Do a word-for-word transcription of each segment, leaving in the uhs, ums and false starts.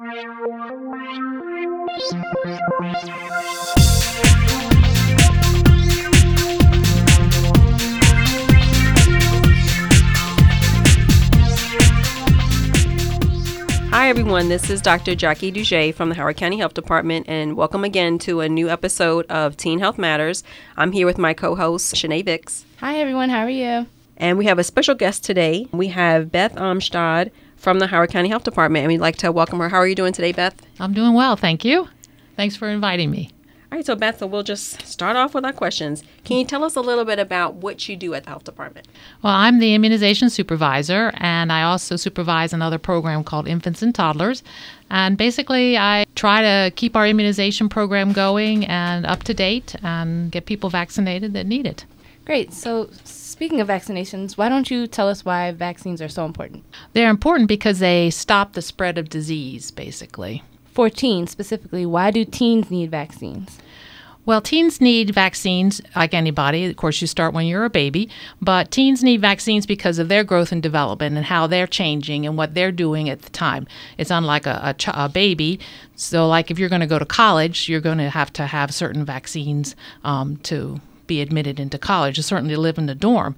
Hi everyone, this is Doctor Jackie Duget from the Howard County Health Department, and welcome again to a new episode of Teen Health Matters. I'm here with my co-host, Shanae Vicks. Hi everyone, how are you? And we have a special guest today. We have Beth Amstad from the Howard County Health Department, and we'd like to welcome her. How are you doing today, Beth? I'm doing well, thank you. Thanks for inviting me. All right, so Beth, so we'll just start off with our questions. Can you tell us a little bit about what you do at the health department? Well, I'm the immunization supervisor, and I also supervise another program called Infants and Toddlers. And basically, I try to keep our immunization program going and up to date and get people vaccinated that need it. Great. So speaking of vaccinations, why don't you tell us why vaccines are so important? They're important because they stop the spread of disease, basically. For teens specifically, why do teens need vaccines? Well, teens need vaccines like anybody. Of course, you start when you're a baby, but teens need vaccines because of their growth and development and how they're changing and what they're doing at the time. It's unlike a, a, ch- a baby. So like if you're going to go to college, you're going to have to have certain vaccines um, to be admitted into college, and certainly live in the dorm.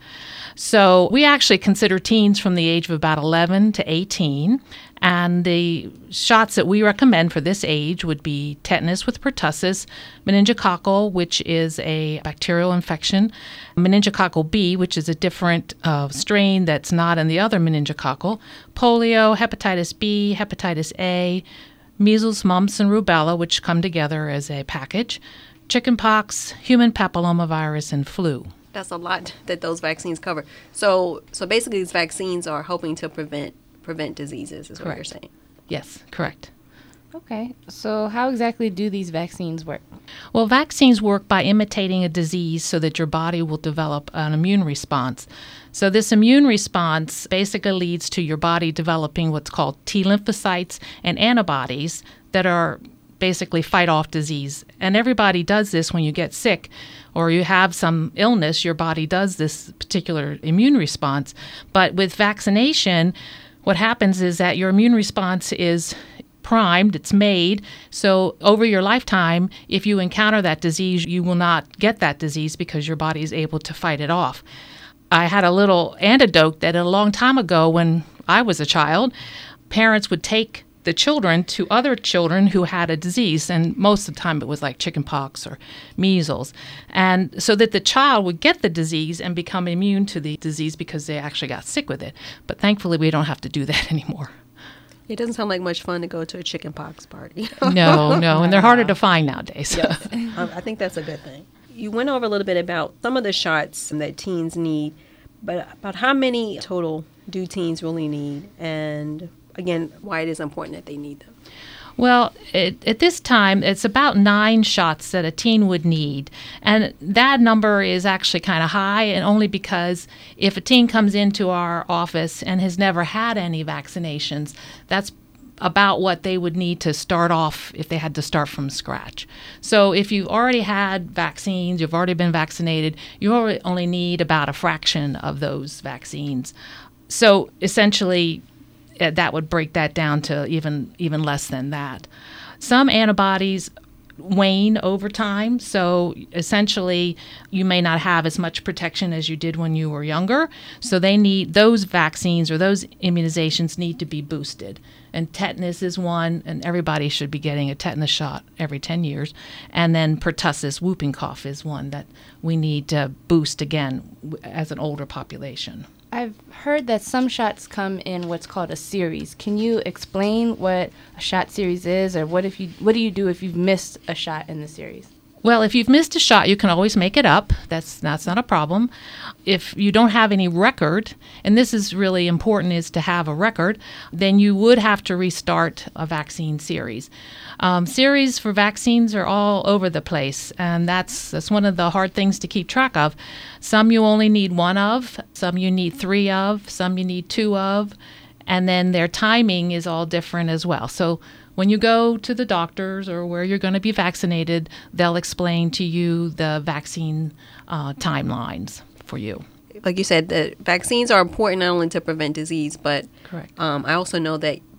So we actually consider teens from the age of about eleven to eighteen, and the shots that we recommend for this age would be tetanus with pertussis, meningococcal, which is a bacterial infection, meningococcal B, which is a different uh, strain that's not in the other meningococcal, polio, hepatitis B, hepatitis A, measles, mumps, and rubella, which come together as a package, chickenpox, human papillomavirus, and flu. That's a lot that those vaccines cover. So so basically these vaccines are hoping to prevent prevent diseases, is Correct. what you're saying. Yes, correct. Okay. So how exactly do these vaccines work? Well, vaccines work by imitating a disease so that your body will develop an immune response. So this immune response basically leads to your body developing what's called T lymphocytes and antibodies that are basically fight off disease. And everybody does this when you get sick or you have some illness. Your body does this particular immune response. But with vaccination, what happens is that your immune response is primed, it's made. So over your lifetime, if you encounter that disease, you will not get that disease because your body is able to fight it off. I had a little anecdote that a long time ago when I was a child, parents would take the children to other children who had a disease, and most of the time it was like chickenpox or measles, and so that the child would get the disease and become immune to the disease because they actually got sick with it. But thankfully, we don't have to do that anymore. It doesn't sound like much fun to go to a chickenpox party. No, no, and they're harder to find nowadays. Yes, I think that's a good thing. You went over a little bit about some of the shots that teens need, but about how many total do teens really need, and again, why it is important that they need them? Well, it, at this time, it's about nine shots that a teen would need. And that number is actually kind of high, and only because if a teen comes into our office and has never had any vaccinations, that's about what they would need to start off if they had to start from scratch. So if you've already had vaccines, you've already been vaccinated, you only need about a fraction of those vaccines. So essentially, Uh, that would break that down to even even less than that. Some antibodies wane over time, so essentially you may not have as much protection as you did when you were younger. So they need those vaccines or those immunizations need to be boosted. And tetanus is one, and everybody should be getting a tetanus shot every ten years. And then pertussis, whooping cough, is one that we need to boost again as an older population. I've heard that some shots come in what's called a series. Can you explain what a shot series is, or what if you what do you do if you've missed a shot in the series? Well, if you've missed a shot, you can always make it up. That's that's not a problem. If you don't have any record, and this is really important, is to have a record, then you would have to restart a vaccine series. Um, series for vaccines are all over the place, and that's that's one of the hard things to keep track of. Some you only need one of, some you need three of, some you need two of, and then their timing is all different as well. So when you go to the doctors or where you're going to be vaccinated, they'll explain to you the vaccine uh, timelines for you. Like you said, the vaccines are important not only to prevent disease, but Correct. Um, I also know that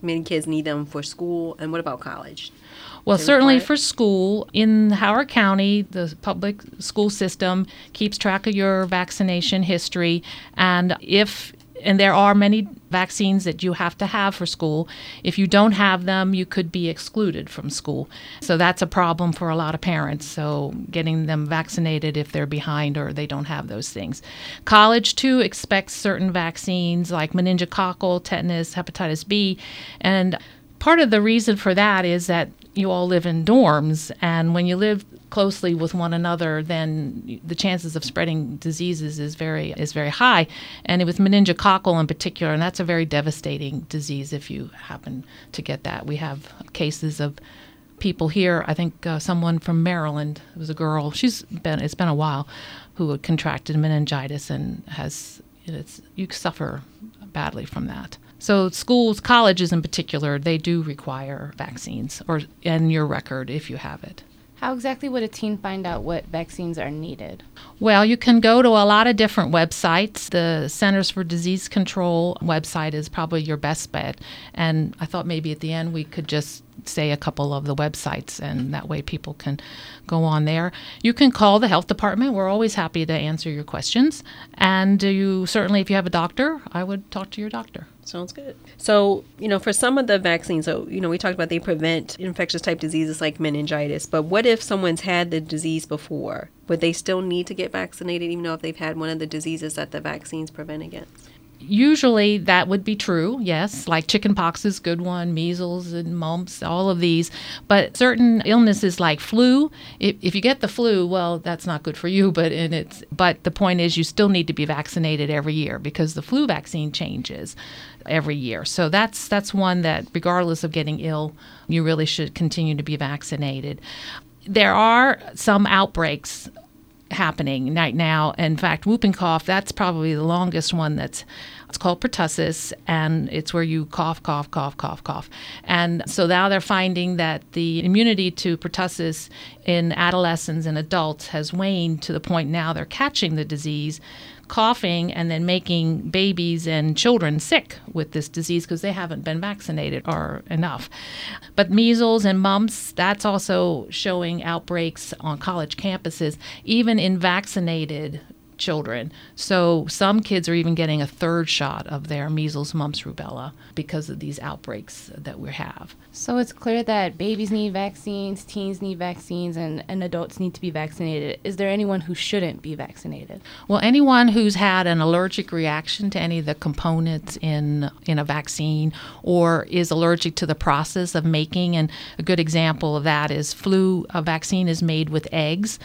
many kids need them for school, and what about college? Well, They certainly require for school, in Howard County, the public school system keeps track of your vaccination history. And if and there are many vaccines that you have to have for school. If you don't have them, you could be excluded from school. So that's a problem for a lot of parents. So getting them vaccinated if they're behind or they don't have those things. College, too, expects certain vaccines like meningococcal, tetanus, hepatitis B. And part of the reason for that is that you all live in dorms, and when you live closely with one another, then the chances of spreading diseases is very is very high. And with meningococcal in particular, and that's a very devastating disease if you happen to get that. We have cases of people here. I think uh, someone from Maryland, it was a girl. She's been it's been a while, who had contracted meningitis and has it's you suffer badly from that. So schools, colleges in particular, they do require vaccines or in your record if you have it. How exactly would a teen find out what vaccines are needed? Well, you can go to a lot of different websites. The Centers for Disease Control website is probably your best bet. And I thought maybe at the end we could just say a couple of the websites, and that way people can go on there. You can call the health department. We're always happy to answer your questions. And you certainly, if you have a doctor, I would talk to your doctor. Sounds good. So, you know, for some of the vaccines, so, you know, we talked about they prevent infectious type diseases like meningitis, but what if someone's had the disease before? Would they still need to get vaccinated even though if they've had one of the diseases that the vaccines prevent against? Usually that would be true, yes, like chickenpox is a good one, measles and mumps, all of these. But certain illnesses like flu, if, if you get the flu, well, that's not good for you. But in it's but the point is you still need to be vaccinated every year because the flu vaccine changes every year. So that's that's one that regardless of getting ill, you really should continue to be vaccinated. There are some outbreaks happening right now. In fact, whooping cough, that's probably the longest one. That's it's called pertussis, and it's where you cough, cough, cough, cough, cough. And so now they're finding that the immunity to pertussis in adolescents and adults has waned to the point now they're catching the disease, coughing, and then making babies and children sick with this disease because they haven't been vaccinated or enough. But measles and mumps, that's also showing outbreaks on college campuses, even in vaccinated children. So some kids are even getting a third shot of their measles, mumps, rubella because of these outbreaks that we have. So it's clear that babies need vaccines, teens need vaccines, and, and adults need to be vaccinated. Is there anyone who shouldn't be vaccinated? Well, anyone who's had an allergic reaction to any of the components in in a vaccine or is allergic to the process of making, and a good example of that is flu. A vaccine is made with eggs.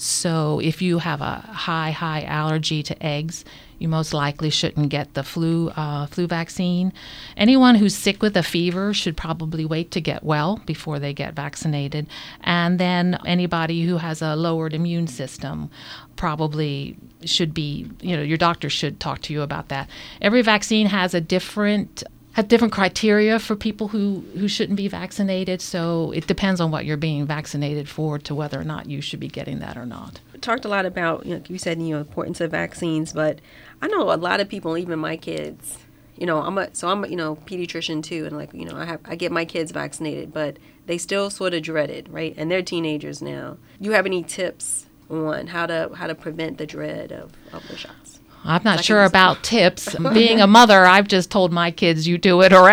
So if you have a high, high allergy to eggs, you most likely shouldn't get the flu uh, flu vaccine. Anyone who's sick with a fever should probably wait to get well before they get vaccinated. And then anybody who has a lowered immune system probably should be, you know, your doctor should talk to you about that. Every vaccine has a different have different criteria for people who, who shouldn't be vaccinated, so it depends on what you're being vaccinated for to whether or not you should be getting that or not. We talked a lot about, you know, you said, you know, importance of vaccines, but I know a lot of people, even my kids, you know, I'm a, so I'm a, you know, pediatrician too, and like, you know, I have, I get my kids vaccinated, but they still sort of dread it, right? And they're teenagers now. Do you have any tips on how to, how to prevent the dread of, of the shots? I'm not sure about tips. Being a mother, I've just told my kids, you do it or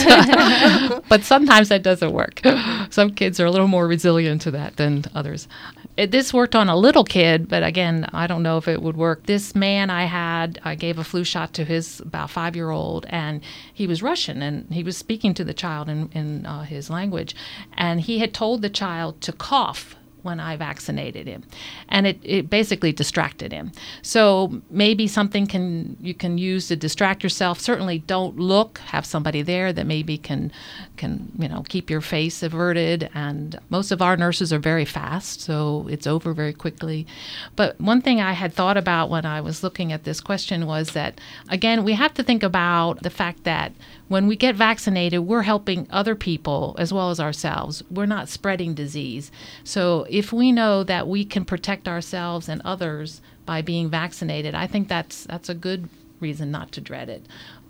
else. But sometimes that doesn't work. Some kids are a little more resilient to that than others. It, this worked on a little kid, but again, I don't know if it would work. This man I had, I gave a flu shot to his about five-year-old, and he was Russian, and he was speaking to the child in, in uh, his language. And he had told the child to cough when I vaccinated him, and it, it basically distracted him. So maybe something can you can use to distract yourself. Certainly don't look, have somebody there that maybe can can you know keep your face averted, and most of our nurses are very fast, so it's over very quickly. But one thing I had thought about when I was looking at this question was that, again, we have to think about the fact that when we get vaccinated, we're helping other people as well as ourselves. We're not spreading disease. So if we know that we can protect ourselves and others by being vaccinated, I think that's that's a good reason not to dread it.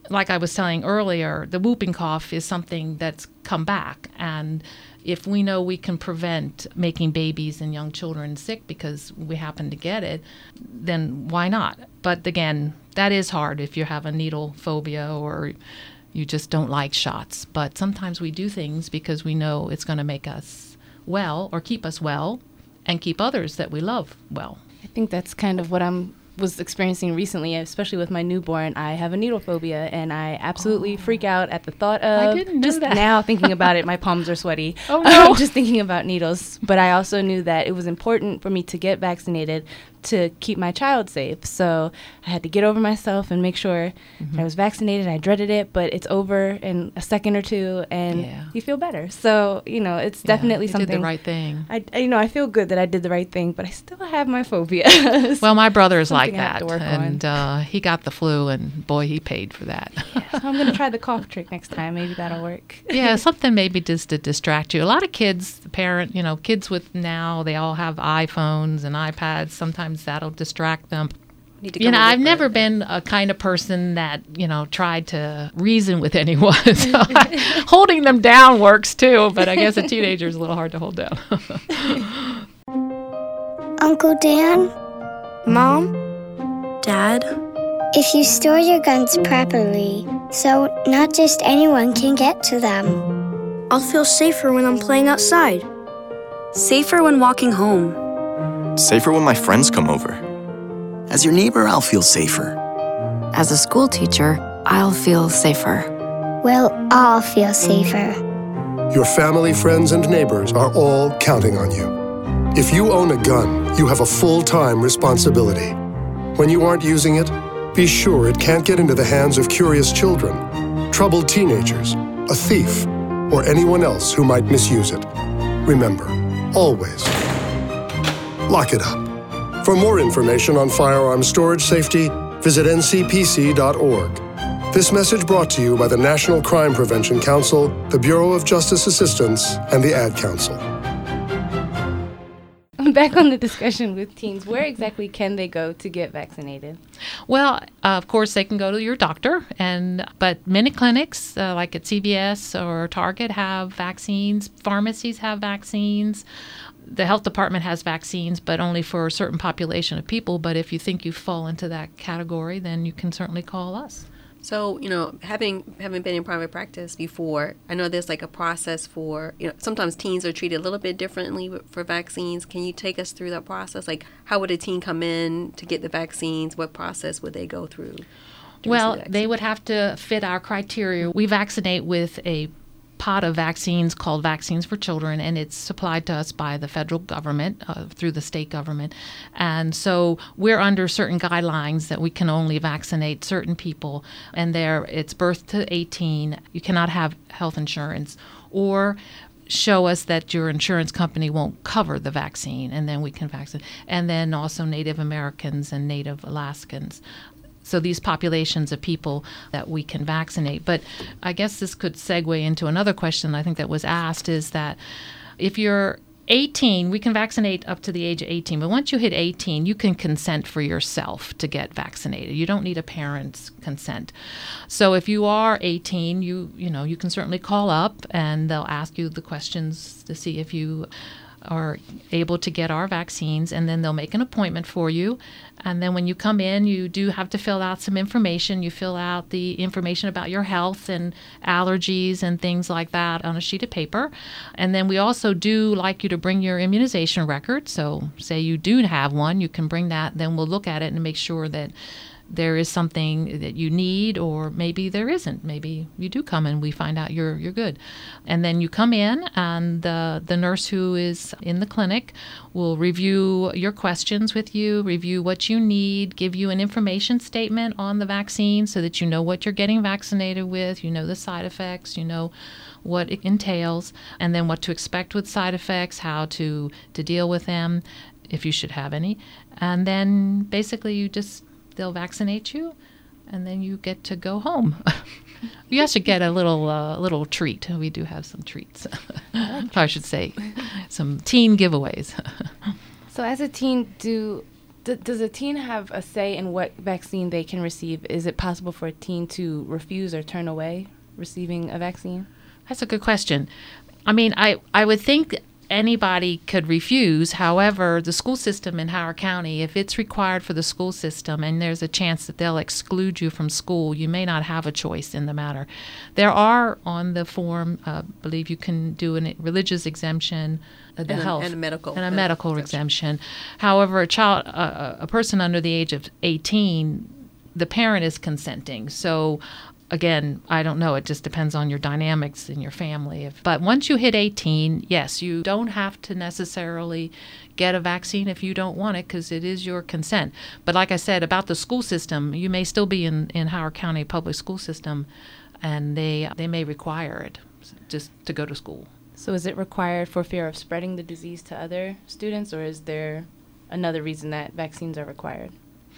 like I was saying earlier, the whooping cough is something that's come back. And if we know we can prevent making babies and young children sick because we happen to get it, then why not? But again, that is hard if you have a needle phobia or you just don't like shots. But sometimes we do things because we know it's going to make us well or keep us well and keep others that we love well. I think that's kind of what I'm was experiencing recently, especially with my newborn. I have a needle phobia, and I absolutely oh. freak out at the thought of I didn't know just that. now thinking about it. My palms are sweaty. Oh no! Um, just thinking about needles. But I also knew that it was important for me to get vaccinated to keep my child safe. So I had to get over myself and make sure mm-hmm. that I was vaccinated. I dreaded it, but it's over in a second or two, and yeah. you feel better. So you know, it's yeah, definitely you something. Did the right thing. I, I, you know, I feel good that I did the right thing, but I still have my phobia. Well, my brother is like I have that, to work and uh, he got the flu, and boy, he paid for that. Yeah, so I'm going to try the cough trick next time. Maybe that'll work. Yeah, something maybe just to distract you. A lot of kids, the parent, you know, kids with now, they all have iPhones and iPads. Sometimes that'll distract them. You know, I've never it. been a kind of person that, you know, tried to reason with anyone. So I, holding them down works too, but I guess a teenager is a little hard to hold down. Uncle Dan? Mom? Dad? If you store your guns properly, so not just anyone can get to them, I'll feel safer when I'm playing outside. Safer when walking home. Safer when my friends come over. As your neighbor, I'll feel safer. As a school teacher, I'll feel safer. We'll all feel safer. Your family, friends, and neighbors are all counting on you. If you own a gun, you have a full-time responsibility. When you aren't using it, be sure it can't get into the hands of curious children, troubled teenagers, a thief, or anyone else who might misuse it. Remember, always, lock it up. For more information on firearm storage safety, visit N C P C dot org. This message brought to you by the National Crime Prevention Council, the Bureau of Justice Assistance, and the Ad Council. Back on the discussion with teens, where exactly can they go to get vaccinated? Well, uh, of course, they can go to your doctor, and but many clinics, uh, like at C V S or Target, have vaccines. Pharmacies have vaccines. The health department has vaccines, but only for a certain population of people. But if you think you fall into that category, then you can certainly call us. So, you know, having having been in private practice before, I know there's like a process for, you know, sometimes teens are treated a little bit differently for vaccines. Can you take us through that process? Like, how would a teen come in to get the vaccines? What process would they go through? Well, the they would have to fit our criteria. We vaccinate with a pot of vaccines called Vaccines for Children, and it's supplied to us by the federal government uh, through the state government. And so we're under certain guidelines that we can only vaccinate certain people, and there it's birth to eighteen. You cannot have health insurance or show us that your insurance company won't cover the vaccine, and then we can vaccinate. And then also Native Americans and Native Alaskans. So these populations of people that we can vaccinate. But I guess this could segue into another question I think that was asked, is that if you're eighteen, we can vaccinate up to the age of eighteen. But once you hit eighteen, you can consent for yourself to get vaccinated. You don't need a parent's consent. So if you are eighteen, you you know, you can certainly call up and they'll ask you the questions to see if you are able to get our vaccines, and then they'll make an appointment for you. And then when you come in, you do have to fill out some information. You fill out the information about your health and allergies and things like that on a sheet of paper. And then we also do like you to bring your immunization record. So say you do have one, you can bring that. Then we'll look at it and make sure that there is something that you need, or maybe there isn't. Maybe you do come and we find out you're you're good. And then you come in, and the, the nurse who is in the clinic will review your questions with you, review what you need, give you an information statement on the vaccine so that you know what you're getting vaccinated with, you know the side effects, you know what it entails, and then what to expect with side effects, how to, to deal with them, if you should have any. And then basically you just they'll vaccinate you, and then you get to go home. You also get a little uh, little treat. We do have some treats. I should say some teen giveaways. So as a teen, do D- does a teen have a say in what vaccine they can receive? Is it possible for a teen to refuse or turn away receiving a vaccine? That's a good question. I mean, I, I would think anybody could refuse. However, the school system in Howard County, if it's required for the school system and there's a chance that they'll exclude you from school, you may not have a choice in the matter. There are on the form, uh, I believe you can do a religious exemption, uh, the and health, a, and a medical, and a medical exemption. exemption. However, a child, uh, a person under the age of eighteen, the parent is consenting. So again, I don't know. It just depends on your dynamics in your family. If, but once you hit eighteen, yes, you don't have to necessarily get a vaccine if you don't want it because it is your consent. But like I said about the school system, you may still be in, in Howard County public school system, and they they may require it just to go to school. So is it required for fear of spreading the disease to other students, or is there another reason that vaccines are required?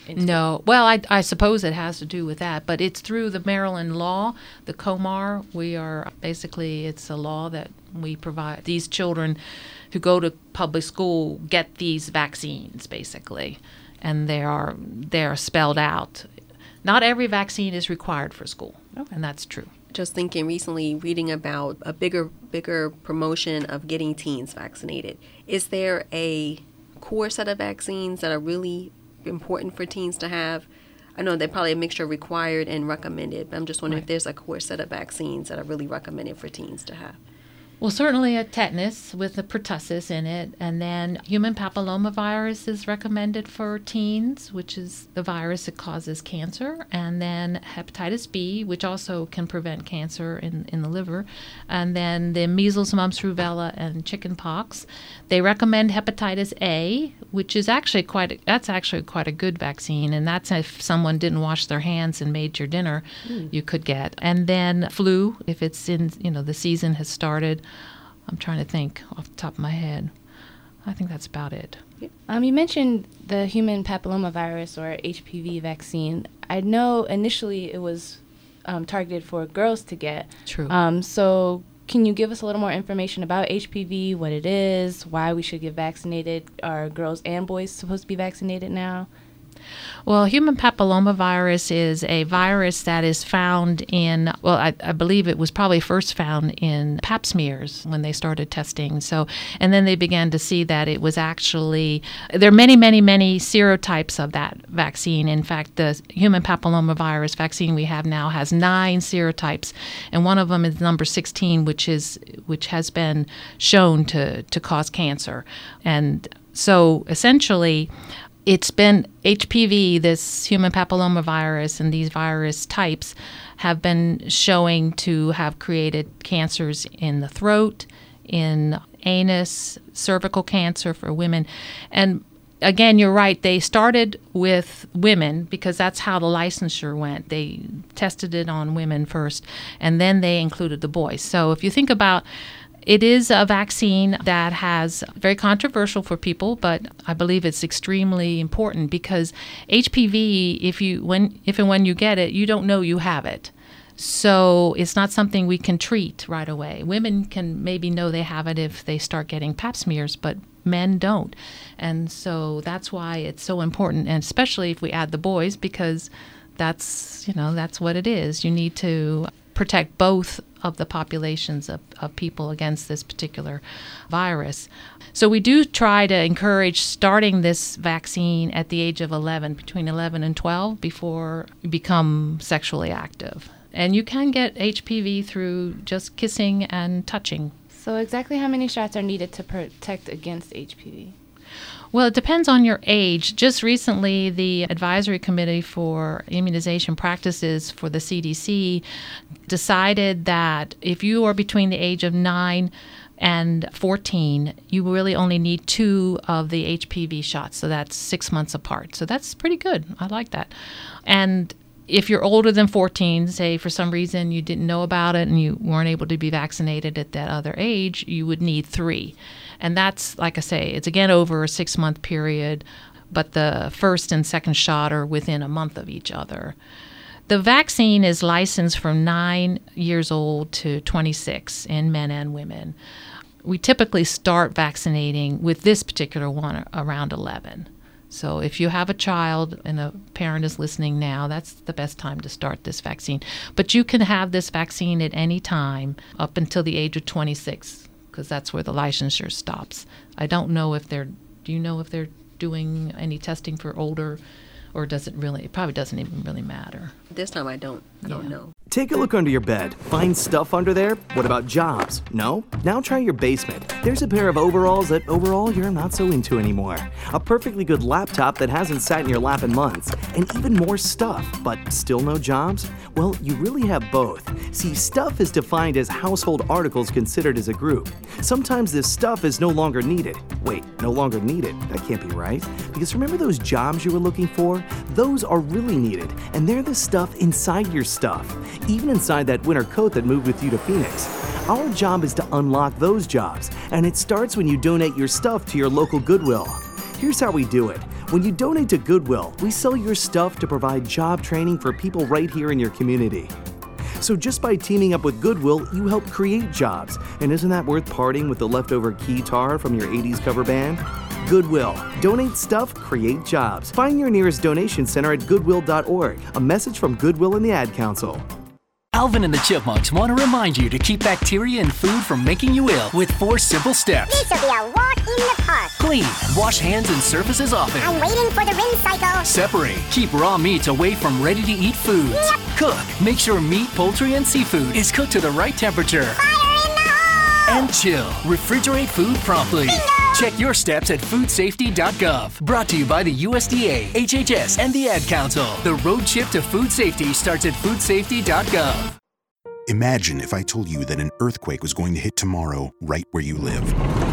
No. Well, I, I suppose it has to do with that, but it's through the Maryland law, the COMAR. We are basically, it's a law that we provide. These children who go to public school get these vaccines, basically, and they are they are spelled out. Not every vaccine is required for school, okay. And that's true. Just thinking recently, reading about a bigger bigger promotion of getting teens vaccinated. Is there a core set of vaccines that are really important for teens to have? I know they're probably a mixture of required and recommended, but I'm just wondering right. if there's a core set of vaccines that are really recommended for teens to have. Well, certainly a tetanus with a pertussis in it, and then human papillomavirus is recommended for teens, which is the virus that causes cancer, and then hepatitis B, which also can prevent cancer in, in the liver, and then the measles, mumps, rubella, and chickenpox. They recommend hepatitis A, which is actually quite a, that's actually quite a good vaccine, and that's if someone didn't wash their hands and made your dinner, mm. you could get. And then flu, if it's in, you know, the season has started. I'm trying to think off the top of my head. I think that's about it. Um, you mentioned the human papillomavirus or H P V vaccine. I know initially it was um, targeted for girls to get. True. Um, so can you give us a little more information about H P V, what it is, why we should get vaccinated? Are girls and boys supposed to be vaccinated now? Well, human papillomavirus is a virus that is found in, well, I, I believe it was probably first found in pap smears when they started testing. So, and then they began to see that it was actually, there are many, many, many serotypes of that vaccine. In fact, the human papillomavirus vaccine we have now has nine serotypes, and one of them is number sixteen, which is which has been shown to, to cause cancer. And so essentially, it's been H P V, this human papillomavirus, and these virus types have been showing to have created cancers in the throat, in anus, cervical cancer for women. And again, you're right, they started with women because that's how the licensure went. They tested it on women first, and then they included the boys. So if you think about it is a vaccine that has very controversial for people, but I believe it's extremely important because H P V, if you when if and when you get it, you don't know you have it. So it's not something we can treat right away. Women can maybe know they have it if they start getting pap smears, but men don't. And so that's why it's so important, and especially if we add the boys, because that's, you know, that's what it is. You need to protect both of the populations of, of people against this particular virus. So we do try to encourage starting this vaccine at the age of eleven, between eleven and twelve, before you become sexually active. And you can get H P V through just kissing and touching. So exactly how many shots are needed to protect against H P V? Well, it depends on your age. Just recently, the Advisory Committee for Immunization Practices for the C D C decided that if you are between the age of nine and fourteen, you really only need two of the H P V shots. So that's six months apart. So that's pretty good. I like that. And if you're older than fourteen, say for some reason you didn't know about it and you weren't able to be vaccinated at that other age, you would need three. And that's, like I say, it's again over a six-month period, but the first and second shot are within a month of each other. The vaccine is licensed from nine years old to twenty-six in men and women. We typically start vaccinating with this particular one around eleven. So if you have a child and a parent is listening now, that's the best time to start this vaccine. But you can have this vaccine at any time up until the age of twenty-six, because that's where the licensure stops. I don't know if they're, do you know if they're doing any testing for older, or does it really, it probably doesn't even really matter. This time I don't, I don't Yeah. know. Take a look under your bed. Find stuff under there? What about jobs? No? Now try your basement. There's a pair of overalls that overall you're not so into anymore. A perfectly good laptop that hasn't sat in your lap in months. And even more stuff, but still no jobs? Well, you really have both. See, stuff is defined as household articles considered as a group. Sometimes this stuff is no longer needed. Wait, no longer needed? That can't be right. Because remember those jobs you were looking for? Those are really needed, and they're the stuff inside your stuff. Even inside that winter coat that moved with you to Phoenix. Our job is to unlock those jobs, and it starts when you donate your stuff to your local Goodwill. Here's how we do it. When you donate to Goodwill, we sell your stuff to provide job training for people right here in your community. So just by teaming up with Goodwill, you help create jobs. And isn't that worth parting with the leftover keytar from your eighties cover band? Goodwill. Donate stuff, create jobs. Find your nearest donation center at goodwill dot org. A message from Goodwill and the Ad Council. Alvin and the Chipmunks want to remind you to keep bacteria in food from making you ill with four simple steps. This will be a walk in the park. Clean. Wash hands and surfaces often. I'm waiting for the rinse cycle. Separate. Keep raw meats away from ready-to-eat foods. Yep. Cook. Make sure meat, poultry, and seafood is cooked to the right temperature. Fire in the hole! And chill. Refrigerate food promptly. Bingo! Check your steps at food safety dot gov. Brought to you by the U S D A, H H S, and the Ad Council. The road trip to food safety starts at food safety dot gov. Imagine if I told you that an earthquake was going to hit tomorrow right where you live.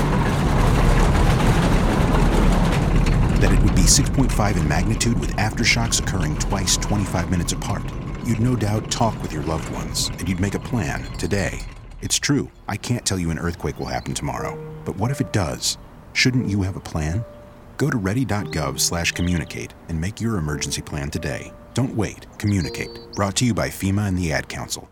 That it would be six point five in magnitude with aftershocks occurring twice twenty-five minutes apart. You'd no doubt talk with your loved ones, and you'd make a plan today. It's true, I can't tell you an earthquake will happen tomorrow. But what if it does? Shouldn't you have a plan? Go to ready dot gov slash communicate and make your emergency plan today. Don't wait. Communicate. Brought to you by FEMA and the Ad Council.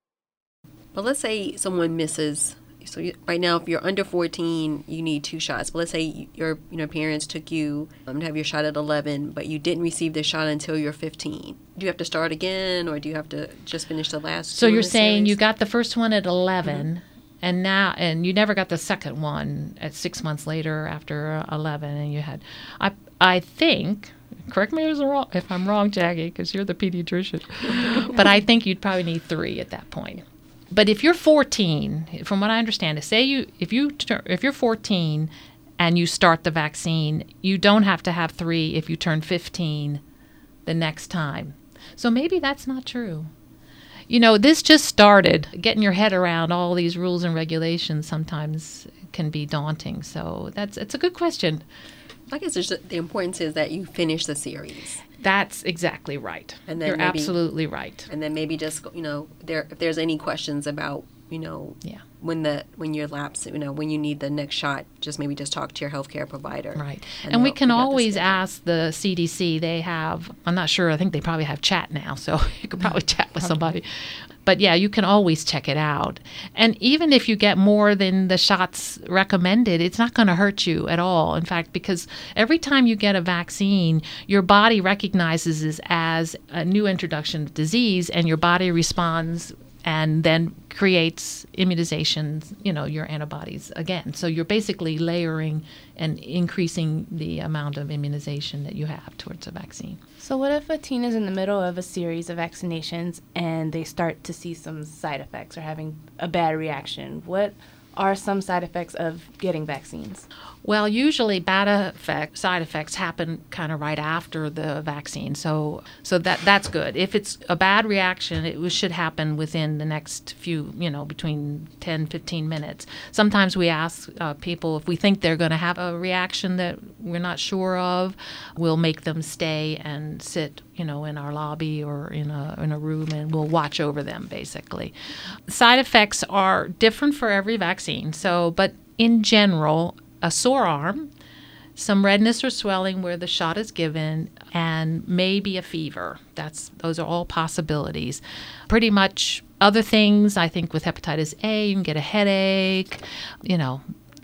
But let's say someone misses. So you, right now, if you're under fourteen, you need two shots. But let's say your you know parents took you um, to have your shot at eleven, but you didn't receive the shot until you're fifteen. Do you have to start again, or do you have to just finish the last? So two you're in the saying series? you got the first one at eleven, mm-hmm. and now and you never got the second one at six months later after eleven, and you had. I I think. Correct me if I'm wrong, Jackie, because you're the pediatrician. But I think you'd probably need three at that point. But if you're fourteen, from what I understand, is say you if you if you're fourteen and you start the vaccine, you don't have to have three if you turn fifteen the next time. So maybe that's not true. You know, this just started. Getting your head around all these rules and regulations sometimes can be daunting. So that's it's a good question. I guess it's just, the importance is that you finish the series. That's exactly right. And then You're maybe, absolutely right. And then maybe just, you know, there if there's any questions about, you know, yeah. when the when you're lapsed, you know, when you need the next shot, just maybe just talk to your healthcare provider. Right. And, and we can always ask the C D C. They have, I'm not sure, I think they probably have chat now, so you could probably chat with somebody. But yeah, you can always check it out. And even if you get more than the shots recommended, it's not going to hurt you at all. In fact, because every time you get a vaccine, your body recognizes it as a new introduction of disease, and your body responds and then creates immunizations, you know, your antibodies again. So you're basically layering and increasing the amount of immunization that you have towards a vaccine. So what if a teen is in the middle of a series of vaccinations and they start to see some side effects or having a bad reaction? What are some side effects of getting vaccines? Well, usually bad effect, side effects happen kind of right after the vaccine, so so that that's good. If it's a bad reaction, it should happen within the next few, you know, between ten, fifteen minutes. Sometimes we ask uh, people if we think they're going to have a reaction that we're not sure of, we'll make them stay and sit, you know, in our lobby or in a in a room, and we'll watch over them, basically. Side effects are different for every vaccine, so but in general, a sore arm, some redness or swelling where the shot is given, and maybe a fever. That's those are all possibilities. Pretty much other things, I think with hepatitis A, you can get a headache, you know,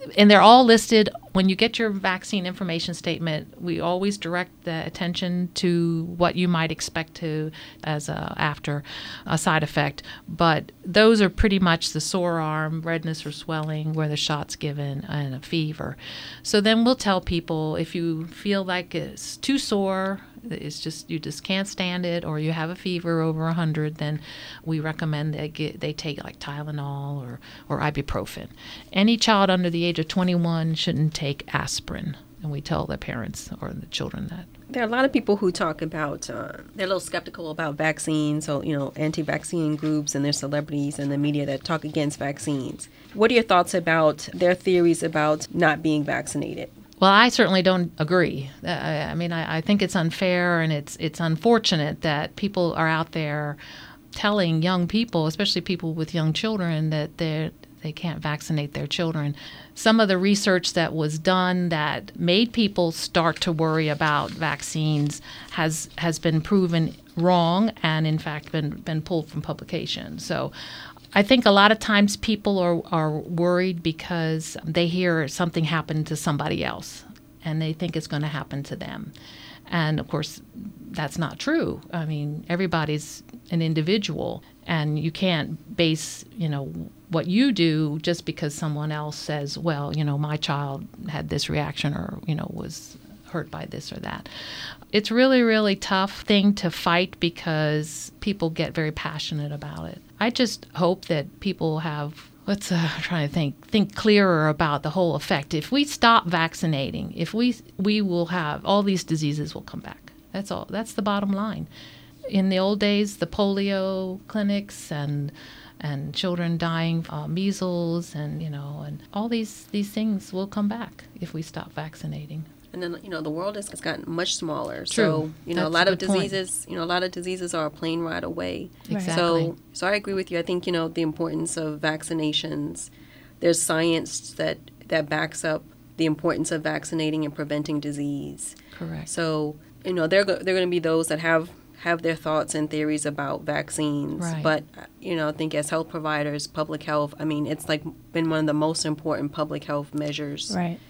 and they're all listed. When you get your vaccine information statement, we always direct the attention to what you might expect to as a after a side effect. But those are pretty much the sore arm, redness or swelling where the shot's given, and a fever. So then we'll tell people if you feel like it's too sore, it's just you just can't stand it, or you have a fever over one hundred, then we recommend they get they take like Tylenol or, or ibuprofen. Any child under the age of twenty-one shouldn't take aspirin, and we tell their parents or the children that. There are a lot of people who talk about, uh, they're a little skeptical about vaccines, so, you know, anti-vaccine groups and their celebrities and the media that talk against vaccines. What are your thoughts about their theories about not being vaccinated? Well, I certainly don't agree. Uh, I mean, I, I think it's unfair, and it's it's unfortunate that people are out there telling young people, especially people with young children, that they're they can't vaccinate their children. Some of the research that was done that made people start to worry about vaccines has has been proven wrong, and in fact been been pulled from publication. So I think a lot of times people are, are worried because they hear something happened to somebody else and they think it's going to happen to them. And of course, that's not true. I mean, everybody's an individual, and you can't base, you know, what you do just because someone else says, well, you know, my child had this reaction or, you know, was hurt by this or that. It's really, really tough thing to fight because people get very passionate about it. I just hope that people have, let's uh, try to think, think clearer about the whole effect. If we stop vaccinating, if we we will have, all these diseases will come back. That's all. That's the bottom line. In the old days, the polio clinics and and children dying of uh, measles and, you know, and all these, these things will come back if we stop vaccinating. And then, you know, the world has gotten much smaller. True. So, you know, That's a lot a of good point. diseases, you know, a lot of diseases are a plane ride away. Exactly. So, so I agree with you. I think, you know, the importance of vaccinations, there's science that, that backs up the importance of vaccinating and preventing disease. Correct. So, you know, there, there are going to be those that have, have their thoughts and theories about vaccines. Right. But, you know, I think as health providers, public health, I mean, it's like been one of the most important public health measures. Right.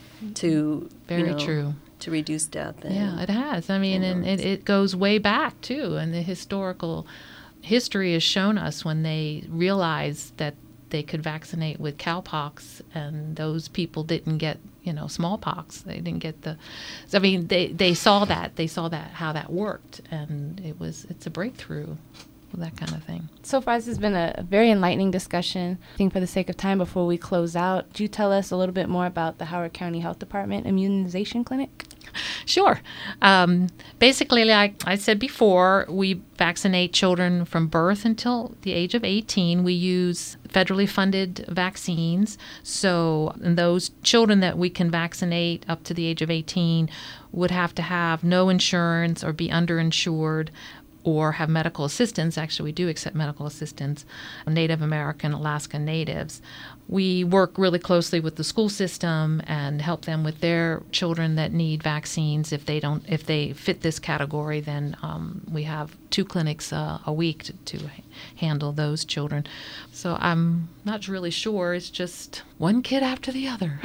To, Very you know, true. to reduce death. And, yeah, it has. I mean, and it, it goes way back, too. And the historical history has shown us when they realized that they could vaccinate with cowpox, and those people didn't get, you know, smallpox. They didn't get the... I mean, they, they saw that. They saw that how that worked, and it was it's a breakthrough. That kind of thing. So far, this has been a, a very enlightening discussion. I think for the sake of time, before we close out, could you tell us a little bit more about the Howard County Health Department Immunization Clinic? Sure. Um, basically, like I said before, we vaccinate children from birth until the age of eighteen. We use federally funded vaccines. So and those children that we can vaccinate up to the age of eighteen would have to have no insurance or be underinsured, or have medical assistance. Actually, we do accept medical assistance, Native American, Alaska Natives. We work really closely with the school system and help them with their children that need vaccines. If they don't, if they fit this category, then um, we have two clinics uh, a week to, to handle those children. So I'm not really sure. It's just one kid after the other.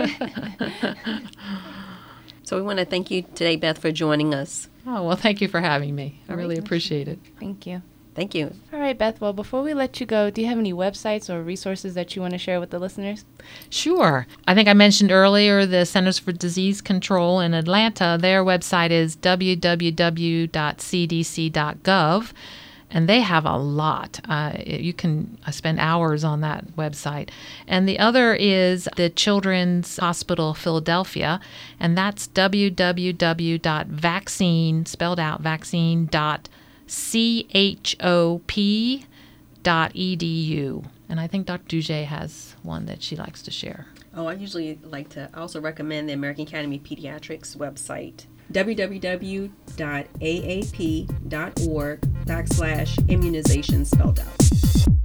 So we want to thank you today, Beth, for joining us. Oh, well, thank you for having me. I All really right. appreciate it. Thank you. Thank you. All right, Beth. Well, before we let you go, do you have any websites or resources that you want to share with the listeners? Sure. I think I mentioned earlier the Centers for Disease Control in Atlanta. Their website is w w w dot c d c dot gov. And they have a lot. Uh, you can spend hours on that website. And the other is the Children's Hospital Philadelphia, and that's w w w dot vaccine, spelled out, vaccine dot chop dot e d u. And I think Doctor Duge has one that she likes to share. Oh, I usually like to also recommend the American Academy of Pediatrics website, w w w dot a a p dot org backslash immunization spelled out.